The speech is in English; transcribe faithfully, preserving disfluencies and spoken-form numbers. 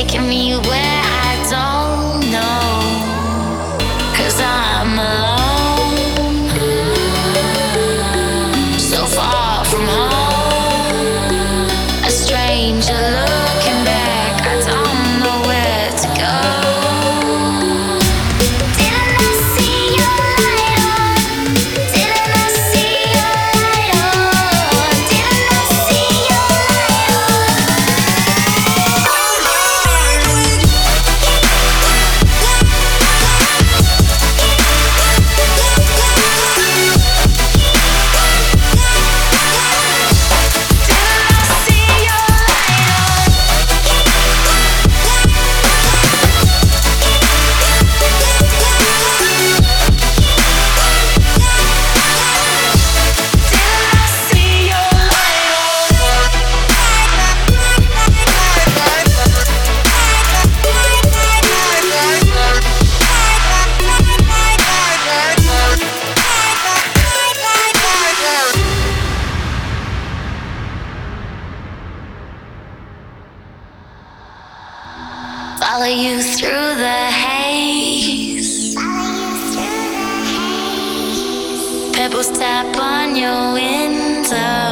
taking me where I don't know. 'Cause I'm alone, so far from home. A stranger looking back, I don't know where to go. Didn't I see your light on? Didn't I see your light on? Didn't I see your light follow you through the haze. Pebbles tap on your window.